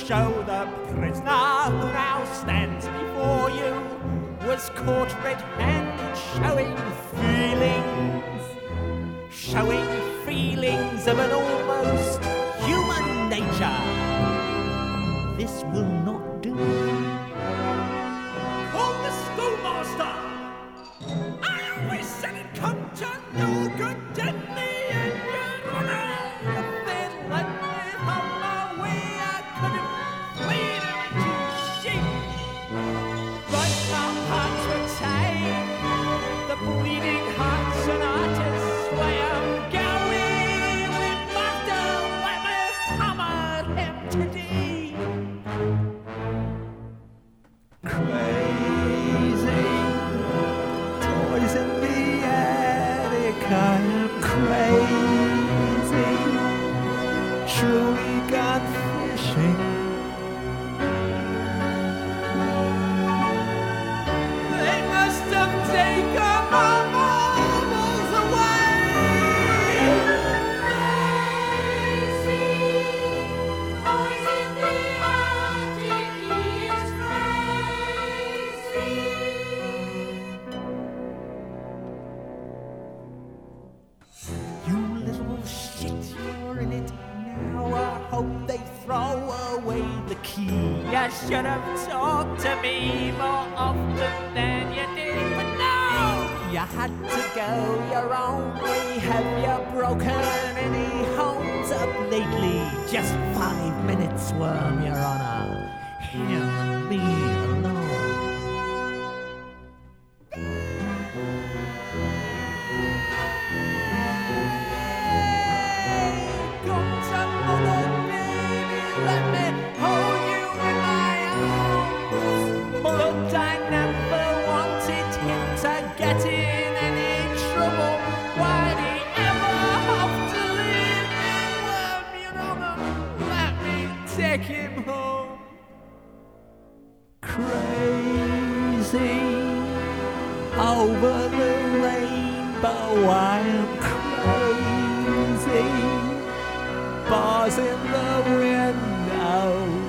show the prisoner who now stands before you was caught red-handed showing feelings of an almost human nature. This will not do. Call the schoolmaster! I always said it come to no good, didn't he? And Your Honour, if they'd let me have my way, I could have played him to sheep. But our hearts were tied, the bleeding hearts and artists were going. We must have let me hammer him today. Crazy, toys in the attic, I am crazy, truly gone fishing. They must have taken my marbles away. Toys in the attic, he is crazy. You little shit, you're in it now. I hope they throw away the key. You should have talked to me more often than you did, but no! You had to go your own way. Have you broken any homes up lately? Just 5 minutes, Worm, Your Honour. Him and me alone. Come to mother, baby, let me hold you in my arms. But I never wanted him to get in any trouble. Why'd he ever have to leave me? Worm, Your Honour, let me take him home. Crazy, over the rainbow I am crazy. Bars in the window,